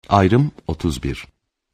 Ayrım 31.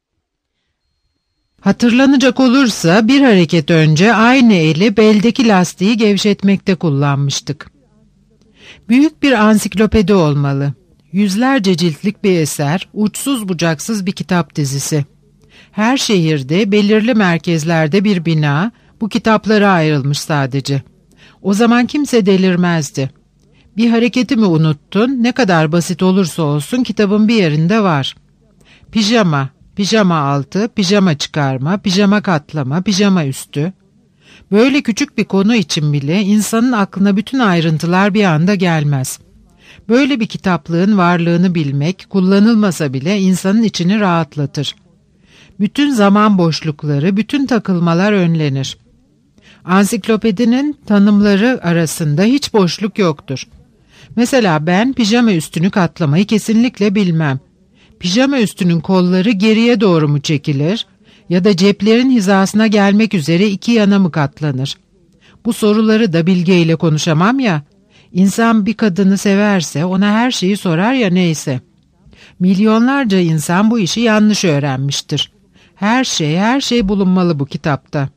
Hatırlanacak olursa bir hareket önce aynı eli beldeki lastiği gevşetmekte kullanmıştık. Büyük bir ansiklopedi olmalı. Yüzlerce ciltlik bir eser, uçsuz bucaksız bir kitap dizisi. Her şehirde belirli merkezlerde bir bina bu kitaplara ayrılmış sadece. O zaman kimse delirmezdi. Bir hareketi mi unuttun, ne kadar basit olursa olsun kitabın bir yerinde var. Pijama, pijama altı, pijama çıkarma, pijama katlama, pijama üstü. Böyle küçük bir konu için bile insanın aklına bütün ayrıntılar bir anda gelmez. Böyle bir kitaplığın varlığını bilmek, kullanılmasa bile insanın içini rahatlatır. Bütün zaman boşlukları, bütün takılmalar önlenir. Ansiklopedinin tanımları arasında hiç boşluk yoktur. Mesela ben pijama üstünü katlamayı kesinlikle bilmem. Pijama üstünün kolları geriye doğru mu çekilir ya da ceplerin hizasına gelmek üzere iki yana mı katlanır? Bu soruları da Bilge ile konuşamam ya. İnsan bir kadını severse ona her şeyi sorar ya neyse. Milyonlarca insan bu işi yanlış öğrenmiştir. Her şey bulunmalı bu kitapta.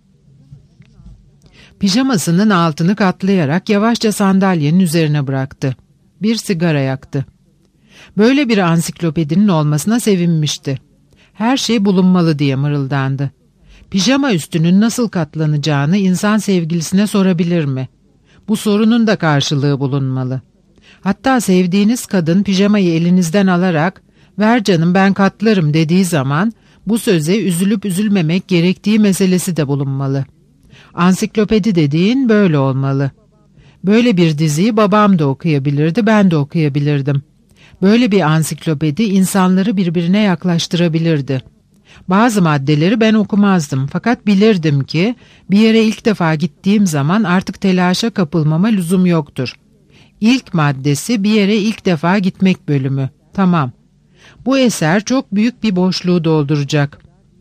Pijamasının altını katlayarak yavaşça sandalyenin üzerine bıraktı. Bir sigara yaktı. Böyle bir ansiklopedinin olmasına sevinmişti. Her şey bulunmalı diye mırıldandı. Pijama üstünün nasıl katlanacağını insan sevgilisine sorabilir mi? Bu sorunun da karşılığı bulunmalı. Hatta sevdiğiniz kadın pijamayı elinizden alarak "Ver canım ben katlarım" dediği zaman bu söze üzülüp üzülmemek gerektiği meselesi de bulunmalı. Ansiklopedi dediğin böyle olmalı. Böyle bir diziyi babam da okuyabilirdi, ben de okuyabilirdim. Böyle bir ansiklopedi insanları birbirine yaklaştırabilirdi. Bazı maddeleri ben okumazdım fakat bilirdim ki bir yere ilk defa gittiğim zaman artık telaşa kapılmama lüzum yoktur. İlk maddesi bir yere ilk defa gitmek bölümü. Tamam. Bu eser çok büyük bir boşluğu dolduracak.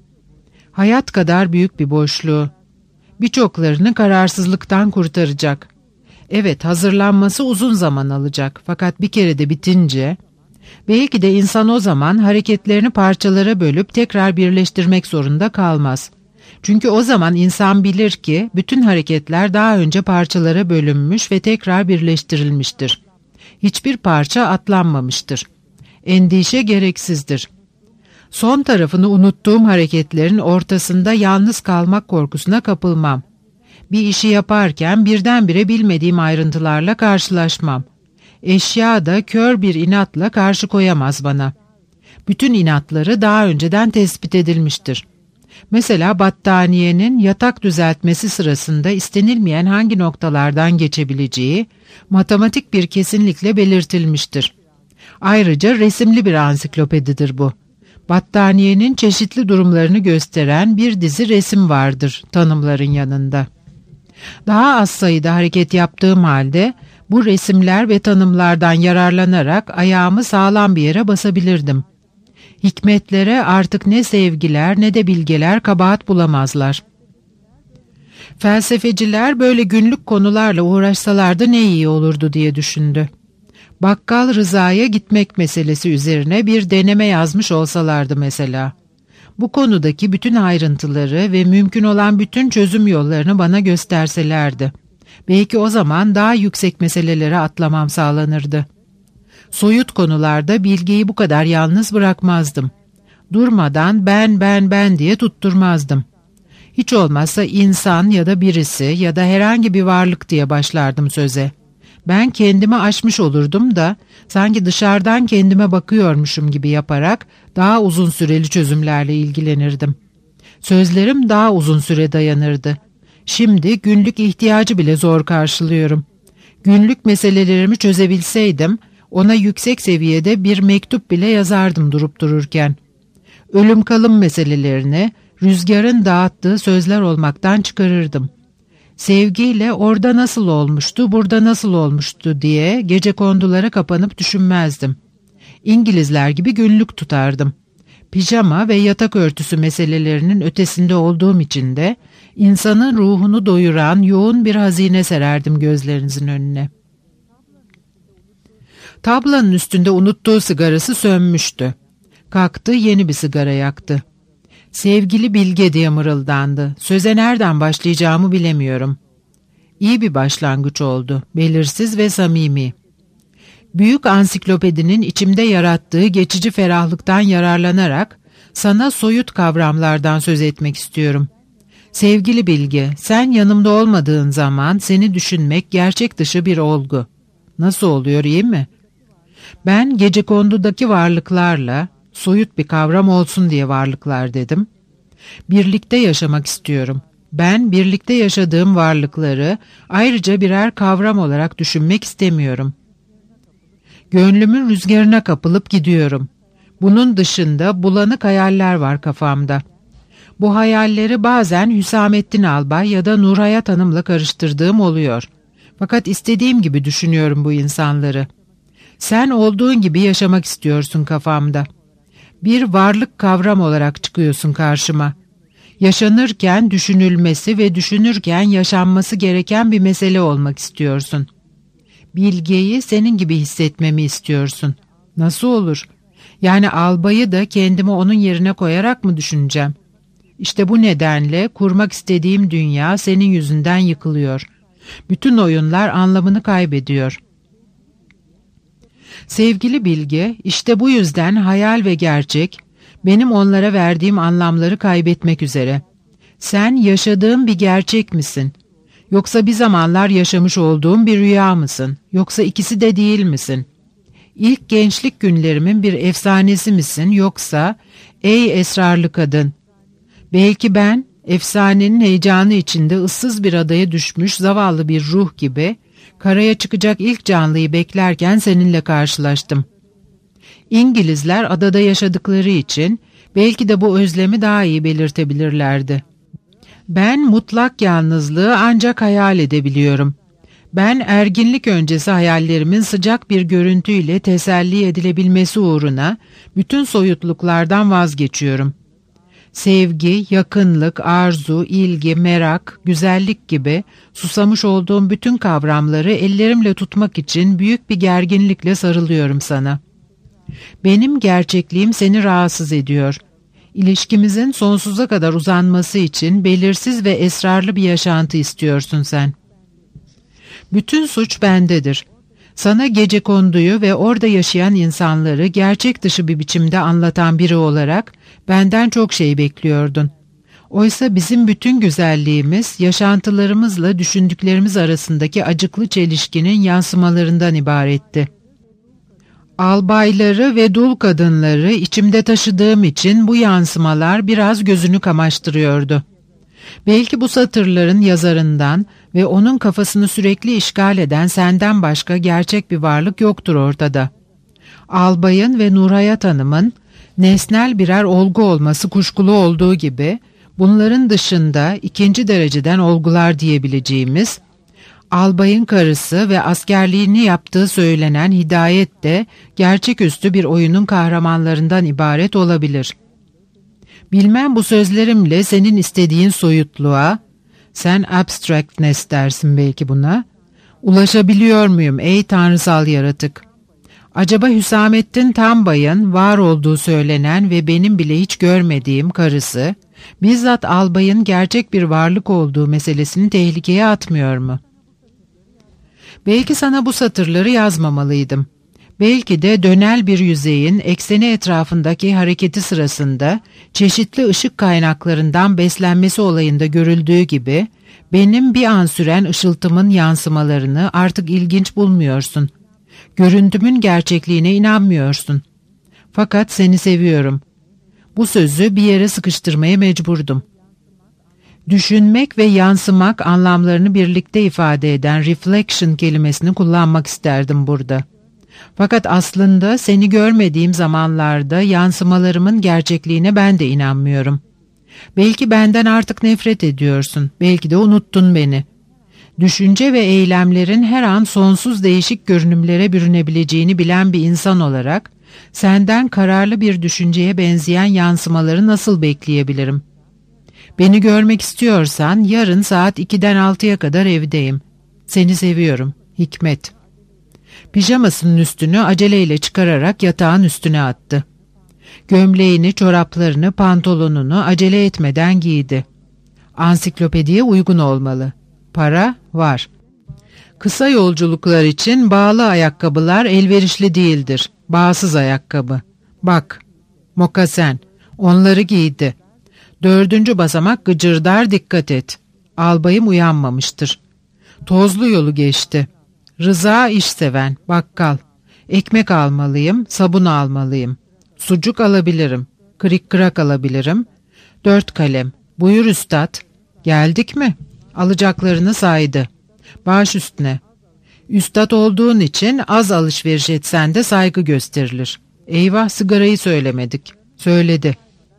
Hayat kadar büyük bir boşluğu. Birçoklarını kararsızlıktan kurtaracak. Evet, hazırlanması uzun zaman alacak fakat bir kere de bitince belki de insan o zaman hareketlerini parçalara bölüp tekrar birleştirmek zorunda kalmaz. Çünkü o zaman insan bilir ki bütün hareketler daha önce parçalara bölünmüş ve tekrar birleştirilmiştir. Hiçbir parça atlanmamıştır. Endişe gereksizdir. Son tarafını unuttuğum hareketlerin ortasında yalnız kalmak korkusuna kapılmam. Bir işi yaparken birdenbire bilmediğim ayrıntılarla karşılaşmam. Eşya da kör bir inatla karşı koyamaz bana. Bütün inatları daha önceden tespit edilmiştir. Mesela battaniyenin yatak düzeltmesi sırasında istenilmeyen hangi noktalardan geçebileceği matematik bir kesinlikle belirtilmiştir. Ayrıca resimli bir ansiklopedidir bu. Battaniyenin çeşitli durumlarını gösteren bir dizi resim vardır tanımların yanında. Daha az sayıda hareket yaptığım halde bu resimler ve tanımlardan yararlanarak ayağımı sağlam bir yere basabilirdim. Hikmetlere artık ne sevgiler ne de bilgeler kabahat bulamazlar. Felsefeciler böyle günlük konularla uğraşsalardı ne iyi olurdu diye düşündü. Bakkal Rıza'ya gitmek meselesi üzerine bir deneme yazmış olsalardı mesela. Bu konudaki bütün ayrıntıları ve mümkün olan bütün çözüm yollarını bana gösterselerdi. Belki o zaman daha yüksek meselelere atlamam sağlanırdı. Soyut konularda Bilge'yi bu kadar yalnız bırakmazdım. Durmadan ben diye tutturmazdım. Hiç olmazsa insan ya da birisi ya da herhangi bir varlık diye başlardım söze. Ben kendimi aşmış olurdum da sanki dışarıdan kendime bakıyormuşum gibi yaparak daha uzun süreli çözümlerle ilgilenirdim. Sözlerim daha uzun süre dayanırdı. Şimdi günlük ihtiyacı bile zor karşılıyorum. Günlük meselelerimi çözebilseydim ona yüksek seviyede bir mektup bile yazardım durup dururken. Ölüm kalım meselelerini rüzgarın dağıttığı sözler olmaktan çıkarırdım. Sevgiyle orada nasıl olmuştu, burada nasıl olmuştu diye gecekondulara kapanıp düşünmezdim. İngilizler gibi günlük tutardım. Pijama ve yatak örtüsü meselelerinin ötesinde olduğum için de insanın ruhunu doyuran yoğun bir hazine sererdim gözlerinizin önüne. Tablanın üstünde unuttuğu sigarası sönmüştü. Kalktı, yeni bir sigara yaktı. Sevgili Bilge diye mırıldandı. Söze nereden başlayacağımı bilemiyorum. İyi bir başlangıç oldu. Belirsiz ve samimi. Büyük ansiklopedinin içimde yarattığı geçici ferahlıktan yararlanarak sana soyut kavramlardan söz etmek istiyorum. Sevgili Bilge, sen yanımda olmadığın zaman seni düşünmek gerçek dışı bir olgu. Nasıl oluyor, iyi mi? Ben gecekondudaki varlıklarla, soyut bir kavram olsun diye varlıklar dedim, birlikte yaşamak istiyorum. Ben birlikte yaşadığım varlıkları ayrıca birer kavram olarak düşünmek istemiyorum. Gönlümün rüzgarına kapılıp gidiyorum. Bunun dışında bulanık hayaller var kafamda. Bu hayalleri bazen Hüsamettin Albay ya da Nurhayat Hanım'la karıştırdığım oluyor. Fakat istediğim gibi düşünüyorum bu insanları. Sen olduğun gibi yaşamak istiyorsun kafamda. Bir varlık kavram olarak çıkıyorsun karşıma. Yaşanırken düşünülmesi ve düşünürken yaşanması gereken bir mesele olmak istiyorsun. Bilgeyi senin gibi hissetmemi istiyorsun. Nasıl olur? Yani albayı da kendimi onun yerine koyarak mı düşüneceğim? İşte bu nedenle kurmak istediğim dünya senin yüzünden yıkılıyor. Bütün oyunlar anlamını kaybediyor. Sevgili Bilge, işte bu yüzden hayal ve gerçek, benim onlara verdiğim anlamları kaybetmek üzere. Sen yaşadığım bir gerçek misin? Yoksa bir zamanlar yaşamış olduğum bir rüya mısın? Yoksa ikisi de değil misin? İlk gençlik günlerimin bir efsanesi misin? Yoksa ey esrarlı kadın, belki ben efsanenin heyecanı içinde ıssız bir adaya düşmüş zavallı bir ruh gibi karaya çıkacak ilk canlıyı beklerken seninle karşılaştım. İngilizler adada yaşadıkları için belki de bu özlemi daha iyi belirtebilirlerdi. Ben mutlak yalnızlığı ancak hayal edebiliyorum. Ben erginlik öncesi hayallerimin sıcak bir görüntüyle teselli edilebilmesi uğruna bütün soyutluklardan vazgeçiyorum. Sevgi, yakınlık, arzu, ilgi, merak, güzellik gibi susamış olduğum bütün kavramları ellerimle tutmak için büyük bir gerginlikle sarılıyorum sana. Benim gerçekliğim seni rahatsız ediyor. İlişkimizin sonsuza kadar uzanması için belirsiz ve esrarlı bir yaşantı istiyorsun sen. Bütün suç bendedir. Sana gecekonduyu ve orada yaşayan insanları gerçek dışı bir biçimde anlatan biri olarak benden çok şey bekliyordun. Oysa bizim bütün güzelliğimiz, yaşantılarımızla düşündüklerimiz arasındaki acıklı çelişkinin yansımalarından ibaretti. Albayları ve dul kadınları içimde taşıdığım için bu yansımalar biraz gözünü kamaştırıyordu. Belki bu satırların yazarından ve onun kafasını sürekli işgal eden senden başka gerçek bir varlık yoktur ortada. Albayın ve Nurhayat Hanım'ın nesnel birer olgu olması kuşkulu olduğu gibi, bunların dışında ikinci dereceden olgular diyebileceğimiz, albayın karısı ve askerliğini yaptığı söylenen Hidayet de gerçeküstü bir oyunun kahramanlarından ibaret olabilir. Bilmem bu sözlerimle senin istediğin soyutluğa, sen abstractness dersin belki buna, ulaşabiliyor muyum ey tanrısal yaratık? Acaba Hüsamettin Tanbay'ın var olduğu söylenen ve benim bile hiç görmediğim karısı, bizzat albayın gerçek bir varlık olduğu meselesini tehlikeye atmıyor mu? Belki sana bu satırları yazmamalıydım. Belki de dönel bir yüzeyin ekseni etrafındaki hareketi sırasında çeşitli ışık kaynaklarından beslenmesi olayında görüldüğü gibi benim bir an süren ışıltımın yansımalarını artık ilginç bulmuyorsun. Görüntümün gerçekliğine inanmıyorsun. Fakat seni seviyorum. Bu sözü bir yere sıkıştırmaya mecburdum. Düşünmek ve yansımak anlamlarını birlikte ifade eden reflection kelimesini kullanmak isterdim burada. Fakat aslında seni görmediğim zamanlarda yansımalarımın gerçekliğine ben de inanmıyorum. Belki benden artık nefret ediyorsun, belki de unuttun beni. Düşünce ve eylemlerin her an sonsuz değişik görünümlere bürünebileceğini bilen bir insan olarak, senden kararlı bir düşünceye benzeyen yansımaları nasıl bekleyebilirim? Beni görmek istiyorsan yarın saat 2'den 6'ya kadar evdeyim. Seni seviyorum. Hikmet. Pijamasının üstünü aceleyle çıkararak yatağın üstüne attı. Gömleğini, çoraplarını, pantolonunu acele etmeden giydi. Ansiklopediye uygun olmalı. Para var. Kısa yolculuklar için bağlı ayakkabılar elverişli değildir. Bağsız ayakkabı. Bak, mokasen. Onları giydi. 4. basamak gıcırdar, dikkat et. Albayım uyanmamıştır. Tozlu yolu geçti. Rıza işseven, bakkal. Ekmek almalıyım, sabun almalıyım. Sucuk alabilirim, kırık kırak alabilirim. 4 kalem. Buyur üstad. Geldik mi? Alacaklarını saydı. Baş üstüne. Üstad olduğun için az alışveriş etsen de saygı gösterilir. Eyvah, sigarayı söylemedik. Söyledi.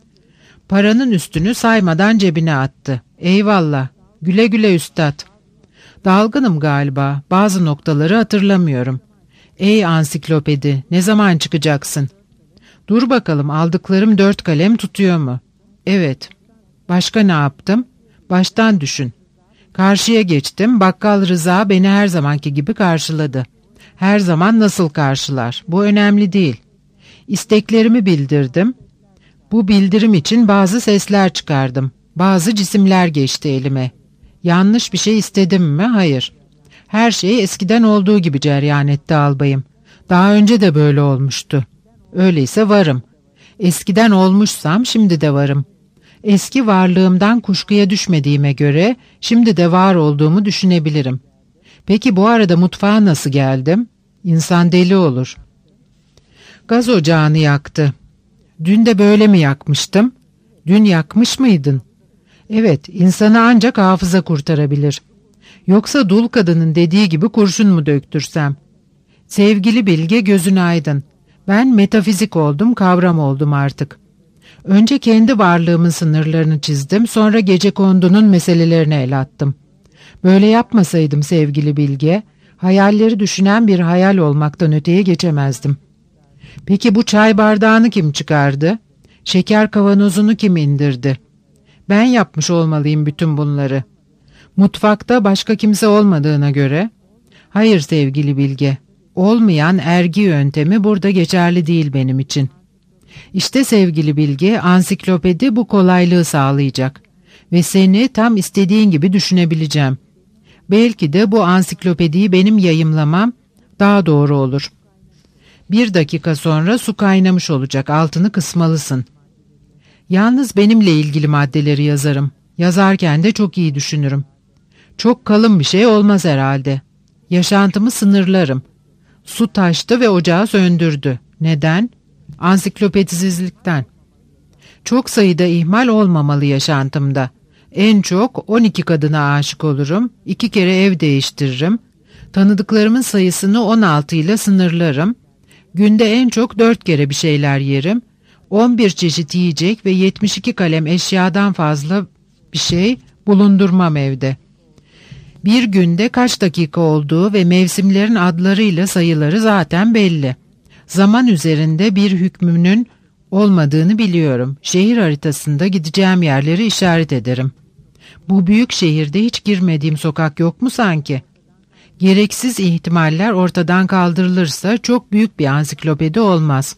Paranın üstünü saymadan cebine attı. Eyvallah. Güle güle üstad. Dalgınım galiba. Bazı noktaları hatırlamıyorum. Ey ansiklopedi, ne zaman çıkacaksın? Dur bakalım, aldıklarım 4 kalem tutuyor mu? Evet. Başka ne yaptım? Baştan düşün. Karşıya geçtim. Bakkal Rıza beni her zamanki gibi karşıladı. Her zaman nasıl karşılar? Bu önemli değil. İsteklerimi bildirdim. Bu bildirim için bazı sesler çıkardım. Bazı cisimler geçti elime. Yanlış bir şey istedim mi? Hayır. Her şey eskiden olduğu gibi cereyan etti albayım. Daha önce de böyle olmuştu. Öyleyse varım. Eskiden olmuşsam şimdi de varım. Eski varlığımdan kuşkuya düşmediğime göre şimdi de var olduğumu düşünebilirim. Peki bu arada mutfağa nasıl geldim? İnsan deli olur. Gaz ocağını yaktı. Dün de böyle mi yakmıştım? Dün yakmış mıydın? Evet, insanı ancak hafıza kurtarabilir. Yoksa dul kadının dediği gibi kurşun mu döktürsem? Sevgili Bilge, gözün aydın. Ben metafizik oldum, kavram oldum artık. Önce kendi varlığımın sınırlarını çizdim, sonra gecekondu'nun meselelerine el attım. Böyle yapmasaydım sevgili Bilge, hayalleri düşünen bir hayal olmaktan öteye geçemezdim. Peki bu çay bardağını kim çıkardı? Şeker kavanozunu kim indirdi? Ben yapmış olmalıyım bütün bunları. Mutfakta başka kimse olmadığına göre... Hayır sevgili Bilge, olmayan ergi yöntemi burada geçerli değil benim için. İşte sevgili Bilge, ansiklopedi bu kolaylığı sağlayacak ve seni tam istediğin gibi düşünebileceğim. Belki de bu ansiklopediyi benim yayımlamam daha doğru olur. 1 dakika sonra su kaynamış olacak, altını kısmalısın. Yalnız benimle ilgili maddeleri yazarım. Yazarken de çok iyi düşünürüm. Çok kalın bir şey olmaz herhalde. Yaşantımı sınırlarım. Su taştı ve ocağı söndürdü. Neden? Ansiklopedisizlikten. Çok sayıda ihmal olmamalı yaşantımda. En çok 12 kadına aşık olurum, 2 kere ev değiştiririm. Tanıdıklarımın sayısını 16 ile sınırlarım. Günde en çok 4 kere bir şeyler yerim. 11 çeşit yiyecek ve 72 kalem eşyadan fazla bir şey bulundurmam evde. Bir günde kaç dakika olduğu ve mevsimlerin adlarıyla sayıları zaten belli. Zaman üzerinde bir hükmünün olmadığını biliyorum. Şehir haritasında gideceğim yerleri işaret ederim. Bu büyük şehirde hiç girmediğim sokak yok mu sanki? Gereksiz ihtimaller ortadan kaldırılırsa çok büyük bir ansiklopedi olmaz.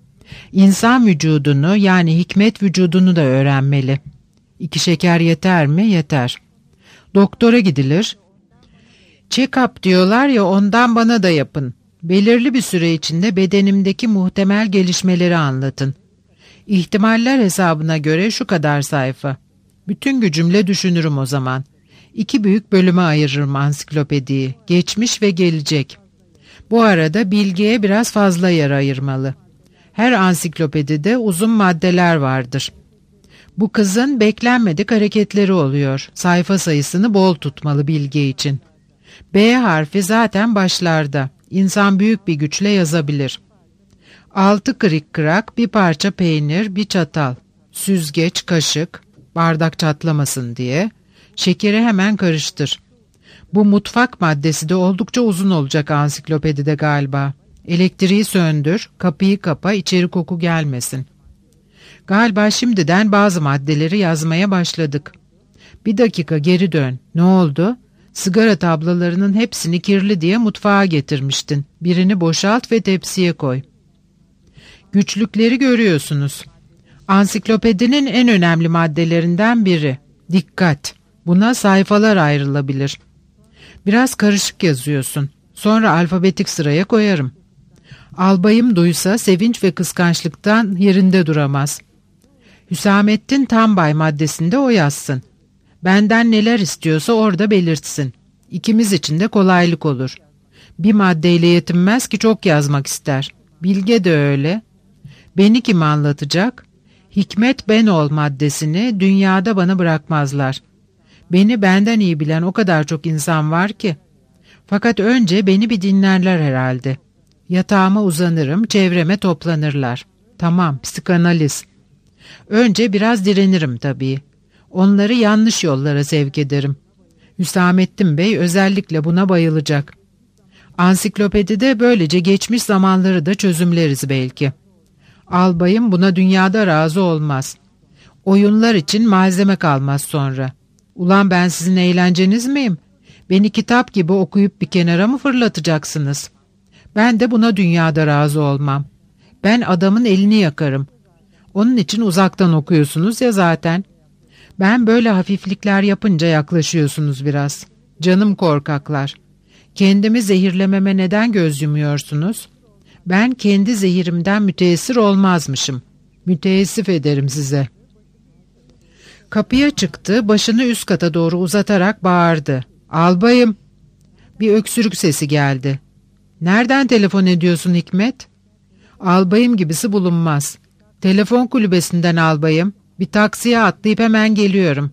İnsan vücudunu, yani hikmet vücudunu da öğrenmeli. 2 şeker yeter mi? Yeter. Doktora gidilir. Check-up diyorlar ya, ondan bana da yapın. Belirli bir süre içinde bedenimdeki muhtemel gelişmeleri anlatın. İhtimaller hesabına göre şu kadar sayfa. Bütün gücümle düşünürüm o zaman. 2 büyük bölüme ayırırım ansiklopediyi. Geçmiş ve gelecek. Bu arada bilgiye biraz fazla yer ayırmalı. Her ansiklopedide uzun maddeler vardır. Bu kızın beklenmedik hareketleri oluyor. Sayfa sayısını bol tutmalı bilgi için. B harfi zaten başlarda. İnsan büyük bir güçle yazabilir. 6 kırık kırak, bir parça peynir, bir çatal, süzgeç, kaşık, bardak çatlamasın diye. Şekeri hemen karıştır. Bu mutfak maddesi de oldukça uzun olacak ansiklopedide galiba. Elektriği söndür, kapıyı kapa, içeri koku gelmesin. Galiba şimdiden bazı maddeleri yazmaya başladık. 1 dakika geri dön. Ne oldu? Sigara tablalarının hepsini kirli diye mutfağa getirmiştin. Birini boşalt ve tepsiye koy. Güçlükleri görüyorsunuz. Ansiklopedinin en önemli maddelerinden biri. Dikkat. Buna sayfalar ayrılabilir. Biraz karışık yazıyorsun. Sonra alfabetik sıraya koyarım. Albayım duysa sevinç ve kıskançlıktan yerinde duramaz. Hüsamettin Tambay maddesinde o yazsın. Benden neler istiyorsa orada belirtsin. İkimiz için de kolaylık olur. Bir maddeyle yetinmez ki çok yazmak ister. Bilge de öyle. Beni kim anlatacak? Hikmet ben ol maddesini dünyada bana bırakmazlar. Beni benden iyi bilen o kadar çok insan var ki. Fakat önce beni bir dinlerler herhalde. Yatağıma uzanırım, çevreme toplanırlar. Tamam, psikanaliz. Önce biraz direnirim tabii. Onları yanlış yollara sevk ederim. Hüsamettin Bey özellikle buna bayılacak. Ansiklopedide böylece geçmiş zamanları da çözümleriz belki. Albayım buna dünyada razı olmaz. Oyunlar için malzeme kalmaz sonra. Ulan ben sizin eğlenceniz miyim? Beni kitap gibi okuyup bir kenara mı fırlatacaksınız? Ben de buna dünyada razı olmam. Ben adamın elini yakarım. Onun için uzaktan okuyorsunuz ya zaten. Ben böyle hafiflikler yapınca yaklaşıyorsunuz biraz. Canım korkaklar. Kendimi zehirlememe neden göz yumuyorsunuz? Ben kendi zehirimden müteessir olmazmışım. Müteessif ederim size. Kapıya çıktı, başını üst kata doğru uzatarak bağırdı. Albayım. Bir öksürük sesi geldi. Nereden telefon ediyorsun Hikmet? Albayım gibisi bulunmaz. Telefon kulübesinden albayım. Bir taksiye atlayıp hemen geliyorum.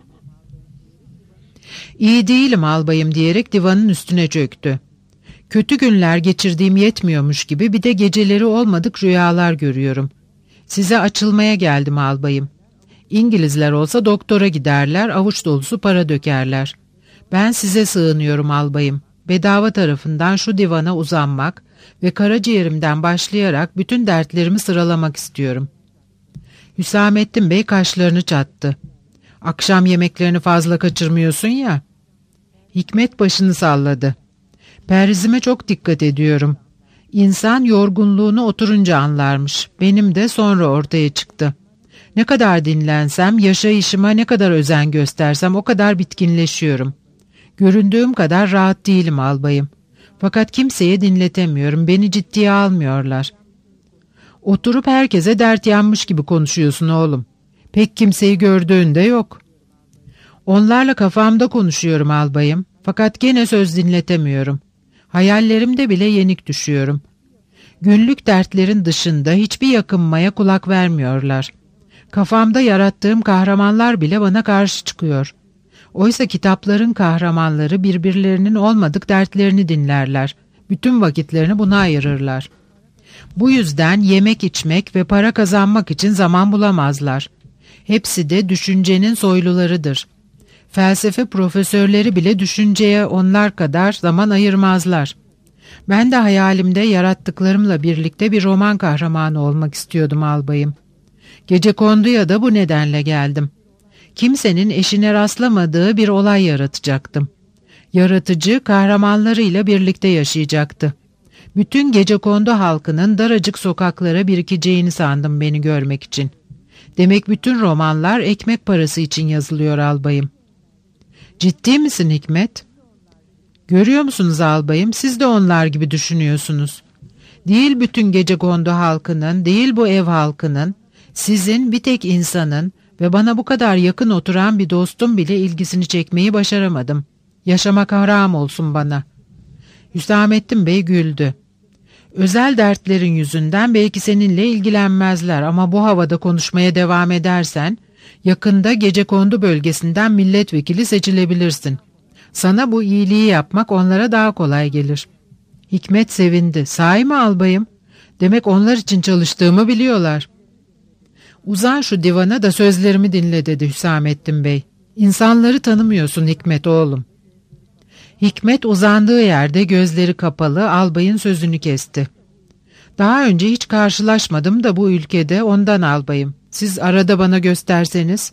İyi değilim albayım diyerek divanın üstüne çöktü. Kötü günler geçirdiğim yetmiyormuş gibi bir de geceleri olmadık rüyalar görüyorum. Size açılmaya geldim albayım. İngilizler olsa doktora giderler, avuç dolusu para dökerler. Ben size sığınıyorum albayım. Bedava tarafından şu divana uzanmak ve karaciğerimden başlayarak bütün dertlerimi sıralamak istiyorum. Hüsamettin Bey kaşlarını çattı. Akşam yemeklerini fazla kaçırmıyorsun ya. Hikmet başını salladı. Perhizime çok dikkat ediyorum. İnsan yorgunluğunu oturunca anlarmış. Benim de sonra ortaya çıktı. Ne kadar dinlensem, yaşayışıma ne kadar özen göstersem o kadar bitkinleşiyorum. Göründüğüm kadar rahat değilim albayım. Fakat kimseye dinletemiyorum, beni ciddiye almıyorlar. Oturup herkese dert yanmış gibi konuşuyorsun oğlum. Pek kimseyi gördüğün de yok. Onlarla kafamda konuşuyorum albayım. Fakat gene söz dinletemiyorum. Hayallerimde bile yenik düşüyorum. Günlük dertlerin dışında hiçbir yakınmaya kulak vermiyorlar. Kafamda yarattığım kahramanlar bile bana karşı çıkıyor. Oysa kitapların kahramanları birbirlerinin olmadık dertlerini dinlerler. Bütün vakitlerini buna ayırırlar. Bu yüzden yemek içmek ve para kazanmak için zaman bulamazlar. Hepsi de düşüncenin soylularıdır. Felsefe profesörleri bile düşünceye onlar kadar zaman ayırmazlar. Ben de hayalimde yarattıklarımla birlikte bir roman kahramanı olmak istiyordum albayım. Gecekondu'ya da bu nedenle geldim. Kimsenin eşine rastlamadığı bir olay yaratacaktım. Yaratıcı kahramanlarıyla birlikte yaşayacaktı. Bütün Gecekondu halkının daracık sokaklara birikeceğini sandım beni görmek için. Demek bütün romanlar ekmek parası için yazılıyor albayım. Ciddi misin Hikmet? Görüyor musunuz albayım, siz de onlar gibi düşünüyorsunuz. Değil bütün Gecekondu halkının, değil bu ev halkının, sizin bir tek insanın ve bana bu kadar yakın oturan bir dostum bile ilgisini çekmeyi başaramadım. Yaşamak haram olsun bana. Hüsamettin Bey güldü. Özel dertlerin yüzünden belki seninle ilgilenmezler ama bu havada konuşmaya devam edersen yakında Gecekondu bölgesinden milletvekili seçilebilirsin. Sana bu iyiliği yapmak onlara daha kolay gelir. Hikmet sevindi. Sahi mi albayım? Demek onlar için çalıştığımı biliyorlar. Uzan şu divana da sözlerimi dinle dedi Hüsamettin Bey. İnsanları tanımıyorsun Hikmet oğlum. Hikmet uzandığı yerde gözleri kapalı albayın sözünü kesti. Daha önce hiç karşılaşmadım da bu ülkede ondan albayım. Siz arada bana gösterseniz.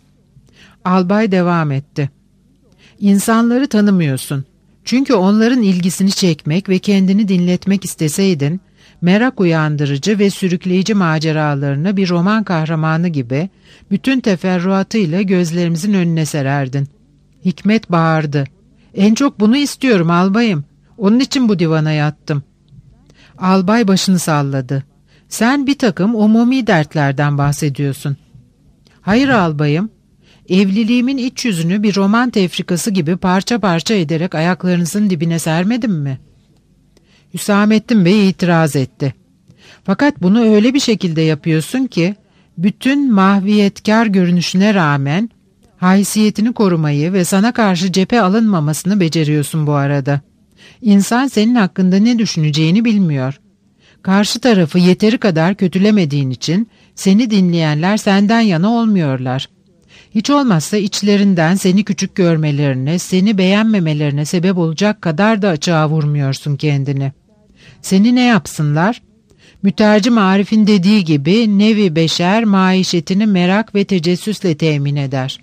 Albay devam etti. İnsanları tanımıyorsun. Çünkü onların ilgisini çekmek ve kendini dinletmek isteseydin, merak uyandırıcı ve sürükleyici maceralarını bir roman kahramanı gibi bütün teferruatıyla gözlerimizin önüne sererdin. Hikmet bağırdı. En çok bunu istiyorum albayım. Onun için bu divana yattım. Albay başını salladı. Sen bir takım umumi dertlerden bahsediyorsun. Hayır albayım. Evliliğimin iç yüzünü bir roman tefrikası gibi parça parça ederek ayaklarınızın dibine sermedim mi? Hüsamettin Bey itiraz etti. Fakat bunu öyle bir şekilde yapıyorsun ki bütün mahviyetkar görünüşüne rağmen haysiyetini korumayı ve sana karşı cephe alınmamasını beceriyorsun bu arada. İnsan senin hakkında ne düşüneceğini bilmiyor. Karşı tarafı yeteri kadar kötülemediğin için seni dinleyenler senden yana olmuyorlar. Hiç olmazsa içlerinden seni küçük görmelerine, seni beğenmemelerine sebep olacak kadar da açığa vurmuyorsun kendini. Seni ne yapsınlar? Mütercim Arif'in dediği gibi nevi beşer maişetini merak ve tecessüsle temin eder.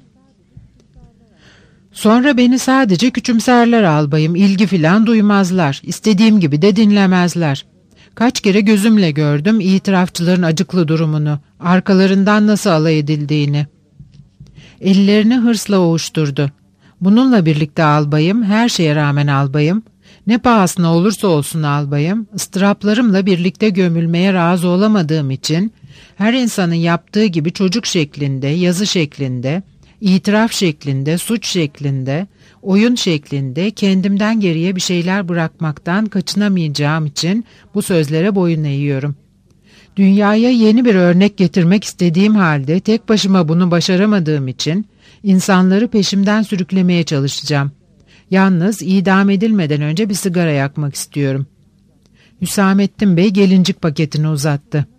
Sonra beni sadece küçümserler albayım, ilgi filan duymazlar, istediğim gibi de dinlemezler. Kaç kere gözümle gördüm itirafçıların acıklı durumunu, arkalarından nasıl alay edildiğini. Ellerini hırsla ovuşturdu. Bununla birlikte albayım, her şeye rağmen albayım, ne pahasına olursa olsun albayım, ıstıraplarımla birlikte gömülmeye razı olamadığım için, her insanın yaptığı gibi çocuk şeklinde, yazı şeklinde, itiraf şeklinde, suç şeklinde, oyun şeklinde kendimden geriye bir şeyler bırakmaktan kaçınamayacağım için bu sözlere boyun eğiyorum. Dünyaya yeni bir örnek getirmek istediğim halde tek başıma bunu başaramadığım için insanları peşimden sürüklemeye çalışacağım. Yalnız idam edilmeden önce bir sigara yakmak istiyorum. Hüsamettin Bey gelincik paketini uzattı.